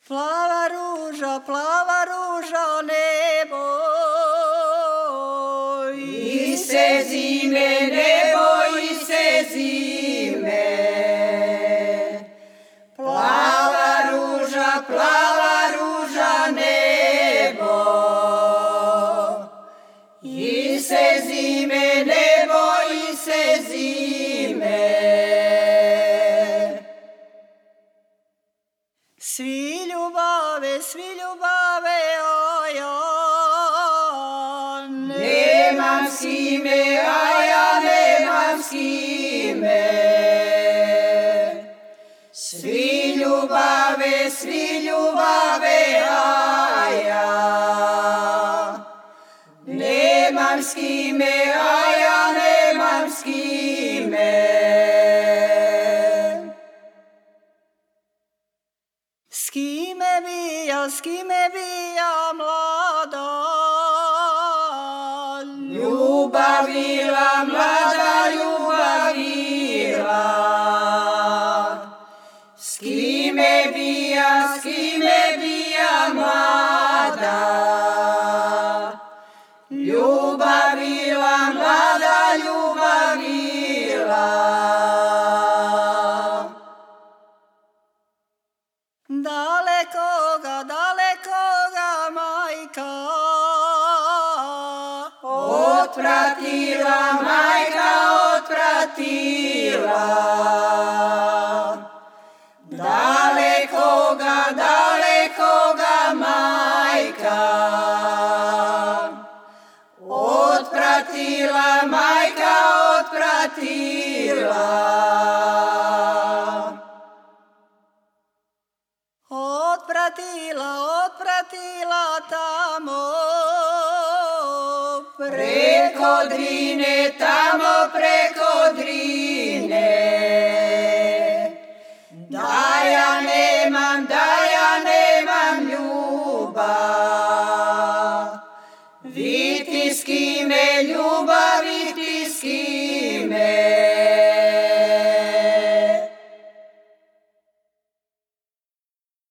plava ruža nebo. I se zime nebo, i se zime. Plava ruža nebo. I se zime nebo, i se zime. Svi ljubave, a ja nemam s kime, a ja nemam s kime. Svi ljubave, a ja nemam s kime, a ja nemam s kime. S kime bi ja mlada ljubavila, mlada ljubavila. S kime bi ja mlada ljubavila, mlada ljubavila. Dalekoga majka otpratila, majka otpratila. Dalekoga majka otpratila, majka otpratila. Otpratila tamo preko Drine, tamo preko